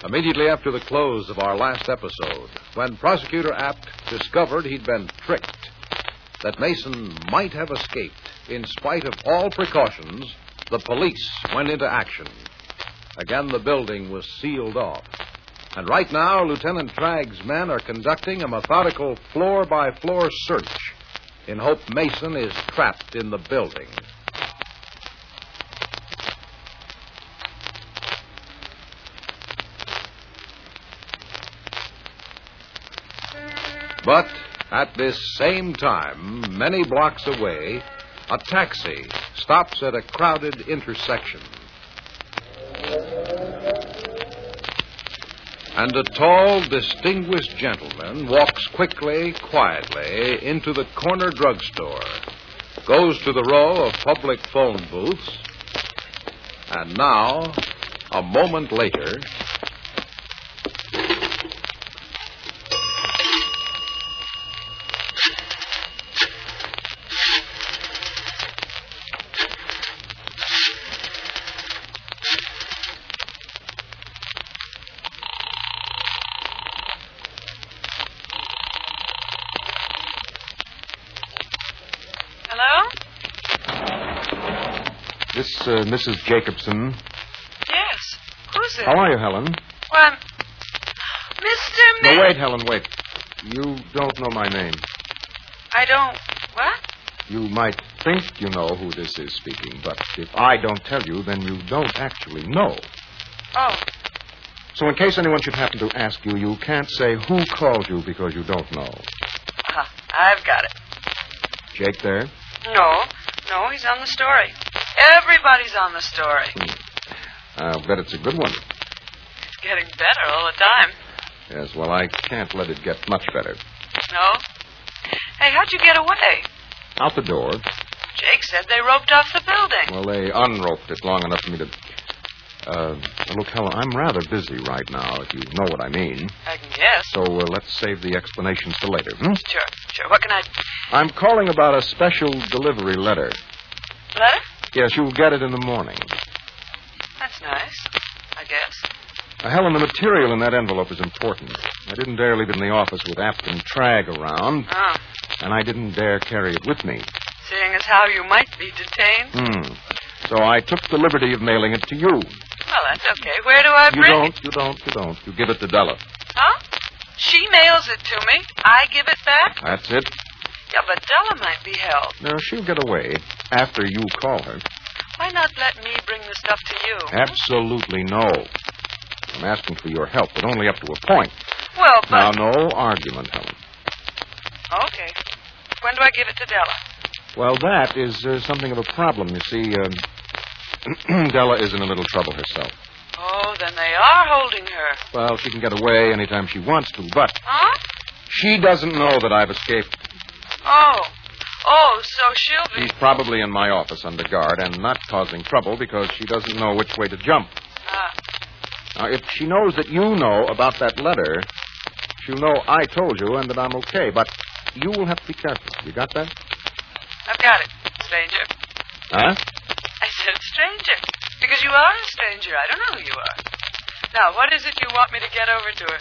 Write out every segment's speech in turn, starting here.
Immediately after the close of our last episode, when Prosecutor Apt discovered he'd been tricked, that Mason might have escaped in spite of all precautions, the police went into action. Again, the building was sealed off. And right now, Lieutenant Tragg's men are conducting a methodical floor-by-floor search in hope Mason is trapped in the building. But at this same time, many blocks away, a taxi stops at a crowded intersection. And a tall, distinguished gentleman walks quickly, quietly into the corner drugstore, goes to the row of public phone booths, and now, a moment later... This, Mrs. Jacobson. Yes. Who's it? How are you, Helen? Well, I'm... Mr. No, wait, Helen, wait. You don't know my name. I don't... What? You might think you know who this is speaking, but if I don't tell you, then you don't actually know. Oh. So in case anyone should happen to ask you, you can't say who called you because you don't know. I've got it. Jake there? No, he's on the story. Everybody's on the story. I'll bet it's a good one. It's getting better all the time. Yes, well, I can't let it get much better. No? Hey, how'd you get away? Out the door. Jake said they roped off the building. Well, they unroped it long enough for me to... look, Helen, I'm rather busy right now, if you know what I mean. I can guess. So let's save the explanations for later, hmm? Sure. What can I... I'm calling about a special delivery letter. Letter? Yes, you'll get it in the morning. That's nice, I guess. Helen, the material in that envelope is important. I didn't dare leave it in the office with Apt and Tragg around. Oh. And I didn't dare carry it with me. Seeing as how you might be detained. So I took the liberty of mailing it to you. Well, that's okay. Where do I bring it? You don't. You give it to Della. Huh? She mails it to me. I give it back? That's it. Yeah, but Della might be held. No, she'll get away after you call her. Why not let me bring the stuff to you? Absolutely no. I'm asking for your help, but only up to a point. Well, but... Now, no argument, Helen. Okay. When do I give it to Della? Well, that is something of a problem. You see, Della is in a little trouble herself. Oh, then they are holding her. Well, she can get away anytime she wants to, but... Huh? She doesn't know that I've escaped. Oh, so she'll be... She's probably in my office under guard and not causing trouble because she doesn't know which way to jump. Now, if she knows that you know about that letter, she'll know I told you and that I'm okay, but you will have to be careful. You got that? I've got it, stranger. Huh? I said stranger, because you are a stranger. I don't know who you are. Now, what is it you want me to get over to her?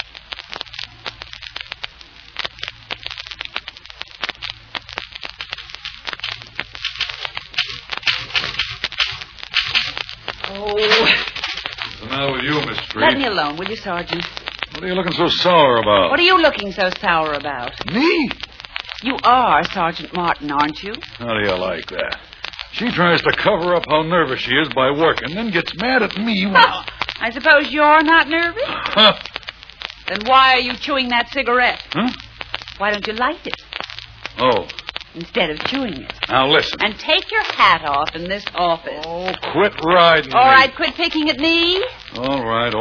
What's the matter with you, Miss Street? Let me alone, will you, Sergeant? What are you looking so sour about? What are you looking so sour about? Me? You are Sergeant Martin, aren't you? How do you like that? She tries to cover up how nervous she is by working, then gets mad at me when... I suppose you're not nervous? Huh? Then why are you chewing that cigarette? Huh? Why don't you light it Oh. instead of chewing it? Now listen. And take your hat off in this office. Oh, quit riding All me. right, quit picking at me. All right.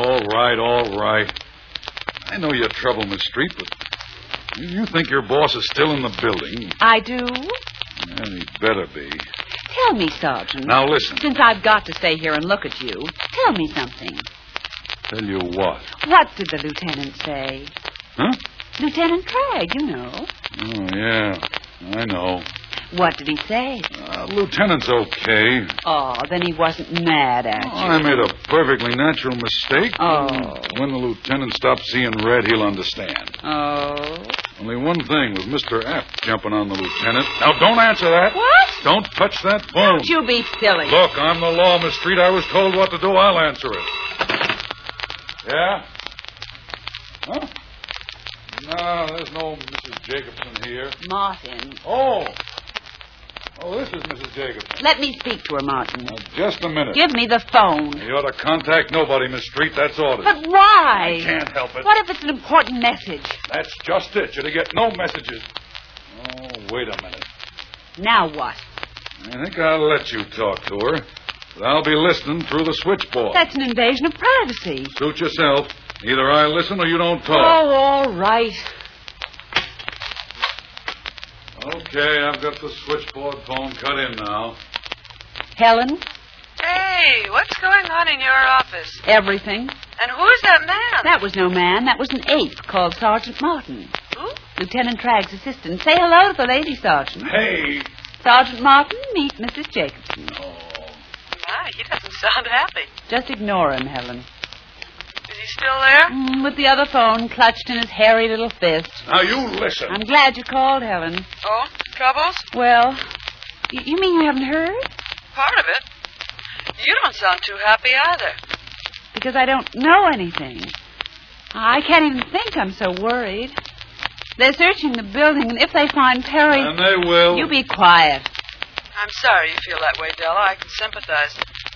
I know you're trouble, Miss Street, but you think your boss is still in the building. I do. Yeah, he better be. Tell me, Sergeant. Now listen. Since I've got to stay here and look at you, tell me something. Tell you what? What did the lieutenant say? Huh? Lieutenant Tragg, you know. Oh, yeah. I know. What did he say? Lieutenant's okay. Oh, then he wasn't mad at you. I made a perfectly natural mistake. Oh. When the lieutenant stops seeing red, he'll understand. Oh. Only one thing with Mr. Apt jumping on the lieutenant. Now, don't answer that. What? Don't touch that phone. Don't you be silly. Look, I'm the law, Miss Street. I was told what to do. I'll answer it. Yeah? Huh? No, there's no Mrs. Jacobson here. Martin. Oh, this is Mrs. Jacobson. Let me speak to her, Martin. Just a minute. Give me the phone. You ought to contact nobody, Miss Street. That's orders. But why? I can't help it. What if it's an important message? That's just it. You're to get no messages. Oh, wait a minute. Now what? I think I'll let you talk to her. But I'll be listening through the switchboard. That's an invasion of privacy. Suit yourself. Either I listen or you don't talk. Oh, all right. Okay, I've got the switchboard phone cut in now. Helen? Hey, what's going on in your office? Everything. And who is that man? That was no man. That was an ape called Sergeant Martin. Who? Lieutenant Tragg's assistant. Say hello to the lady, Sergeant. Hey! Sergeant Martin, meet Mrs. Jacobson. Oh. My, he doesn't sound happy. Just ignore him, Helen. Is he still there? With the other phone clutched in his hairy little fist. Now, you listen. I'm glad you called, Helen. Oh, troubles? Well, you mean you haven't heard? Part of it. You don't sound too happy either. Because I don't know anything. I can't even think. I'm so worried. They're searching the building, and if they find Perry... And they will. You be quiet. I'm sorry you feel that way, Della. I can sympathize.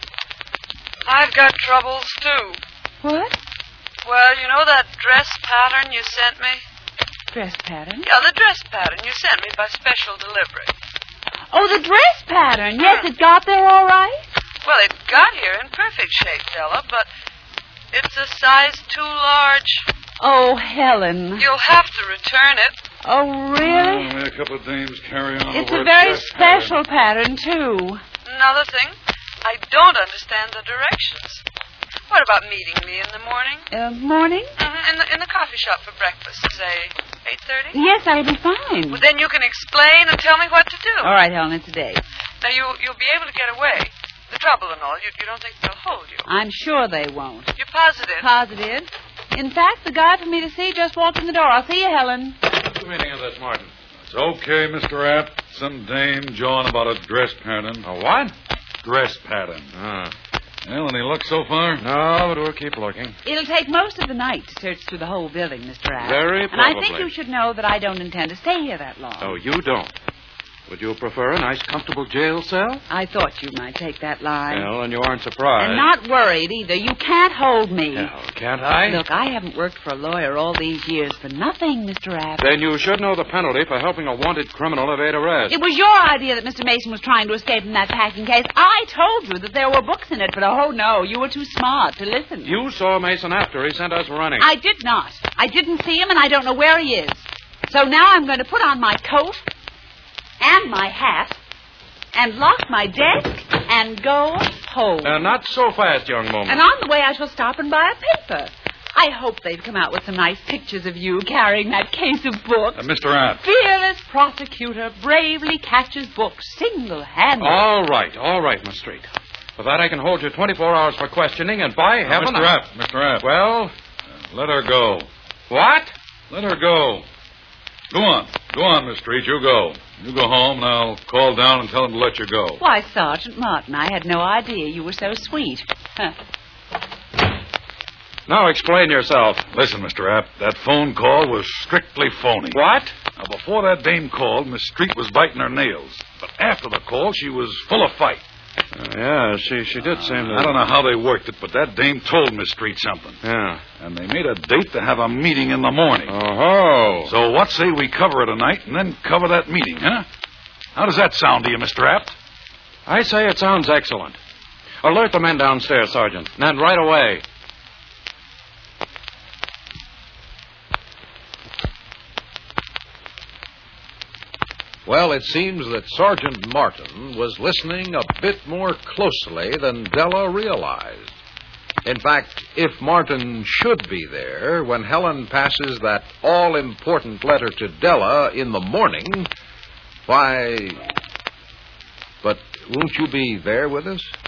I've got troubles, too. What? Well, you know that dress pattern you sent me? Dress pattern? Yeah, the dress pattern you sent me by special delivery. Oh, the dress pattern. Yes, it got there all right? Well, it got here in perfect shape, Della, but it's a size too large. Oh, Helen. You'll have to return it. Oh, really? Only a couple of dames carry on. It's over a very dress special pattern, too. Another thing, I don't understand the directions. What about meeting me in the morning? Morning? In the coffee shop for breakfast, say 8:30? Yes, that'll be fine. Well, then you can explain and tell me what to do. All right, Helen, it's a date. Now, you'll be able to get away. The trouble and all, you don't think they'll hold you? I'm sure they won't. You're positive? Positive. In fact, the guy for me to see just walked in the door. I'll see you, Helen. What's the meaning of this, Martin? It's okay, Mr. Apt. Some dame jawing about a dress pattern. A what? Dress pattern. Ah. Well, any luck so far? No, but we'll keep looking. It'll take most of the night to search through the whole building, Mr. Apt. Very And I think probably. you should know that I don't intend to stay here that long. Oh, you don't? Would you prefer a nice, comfortable jail cell? I thought you might take that line. Well, and you aren't surprised. And not worried either. You can't hold me. Well, can't I? Look, I haven't worked for a lawyer all these years for nothing, Mr. Apt. Then you should know the penalty for helping a wanted criminal evade arrest. It was your idea that Mr. Mason was trying to escape from that packing case. I told you that there were books in it, but oh, no, you were too smart to listen. You saw Mason after he sent us running. I did not. I didn't see him, and I don't know where he is. So now I'm going to put on my coat and my hat and lock my desk and go home. Not so fast, young woman. And on the way, I shall stop and buy a paper. I hope they've come out with some nice pictures of you carrying that case of books. Mr. Apt. Fearless prosecutor bravely catches books single-handed. All right, Miss Street. For that, I can hold you 24 hours for questioning, and by heaven... Mr. Apt. Well? Let her go. What? Let her go. Go on, Miss Street. You go. You go home, and I'll call down and tell them to let you go. Why, Sergeant Martin, I had no idea you were so sweet. Now explain yourself. Listen, Mr. Apt, that phone call was strictly phony. What? Now, before that dame called, Miss Street was biting her nails. But after the call, she was full of fight. Yeah, she did seem to... I don't know how they worked it, but that dame told Miss Street something. Yeah. And they made a date to have a meeting in the morning. Oh. So what say we cover it tonight and then cover that meeting, huh? How does that sound to you, Mr. Apt? I say it sounds excellent. Alert the men downstairs, Sergeant. And right away. Well, it seems that Sergeant Martin was listening a bit more closely than Della realized. In fact, if Martin should be there when Helen passes that all-important letter to Della in the morning, why, won't you be there with us?